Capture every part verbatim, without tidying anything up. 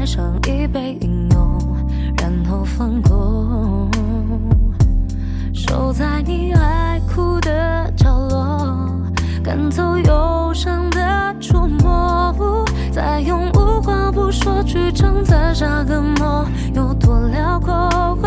上一杯饮用，然后放空，守在你爱哭的角落，赶走忧伤的触摸，再用无话不说去承载下个梦有多辽阔。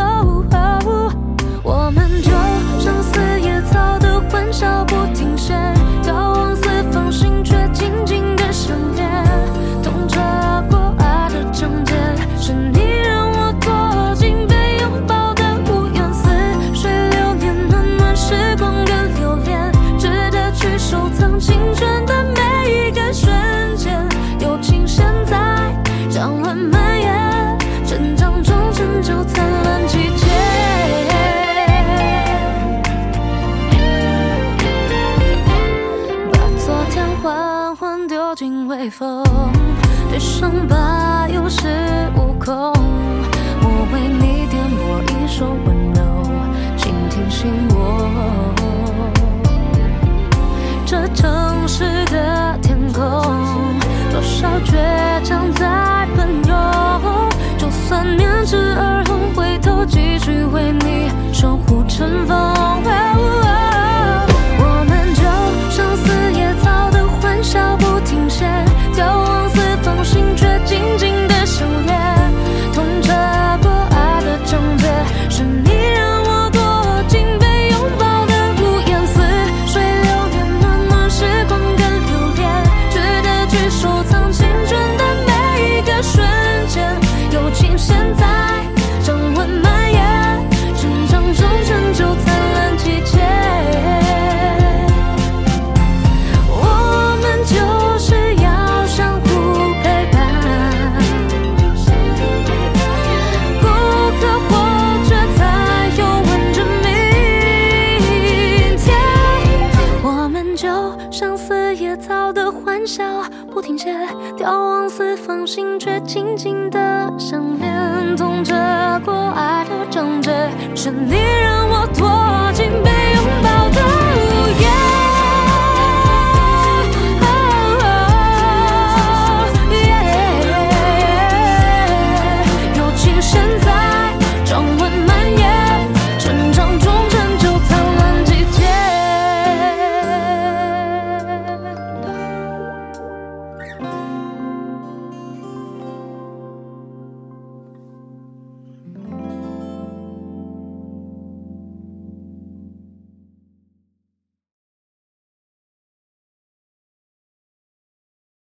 我们就像四叶草的欢笑不停歇，眺望四方心却静静的相恋，痛彻过爱的章节，是你让我躲进被拥抱的屋檐，似水流年，暖暖时光跟留恋，值得去收藏青春的每一个瞬间。友情现在将晚蔓延，成长中成就灿烂季节。丢进微风，对伤疤有恃无恐。我为你颠簸一首温柔，倾听心窝。这城市的天空，多少倔强在奔涌。就算面赤而红，回头继续为你守护尘封。我们就像四叶草的欢笑不停歇，眺望四方心却静静的相恋，痛彻过爱的章节，是你让我躲进被拥抱的屋檐，似水流年，暖暖时光跟留恋，值得去收藏青春的每一个瞬间。友情现在将晚蔓延，成长中成就灿烂季节。不停歇，眺望四方心却静静的相恋，痛彻过爱的章节，是你让我躲进被